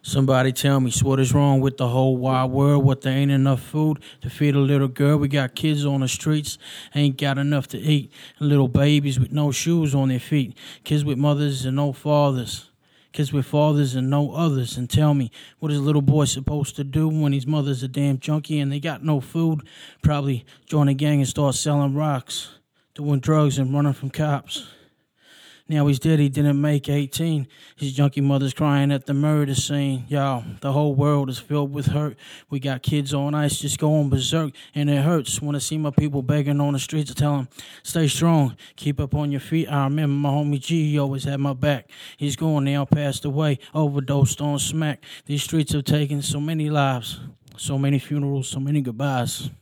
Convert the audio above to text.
Somebody tell me, what is wrong with the whole wide world? What, there ain't enough food to feed a little girl? We got kids on the streets, ain't got enough to eat. And little babies with no shoes on their feet. Kids with mothers and no fathers. Kids with fathers and no others. And tell me, what is a little boy supposed to do when his mother's a damn junkie and they got no food? Probably join a gang and start selling rocks, doing drugs and running from cops. Now he's dead, he didn't make 18. His junkie mother's crying at the murder scene. Y'all, the whole world is filled with hurt. We got kids on ice just going berserk, and it hurts when I see my people begging on the streets. I tell them, stay strong, keep up on your feet. I remember my homie G, he always had my back. He's gone now, passed away, overdosed on smack. These streets have taken so many lives, so many funerals, so many goodbyes.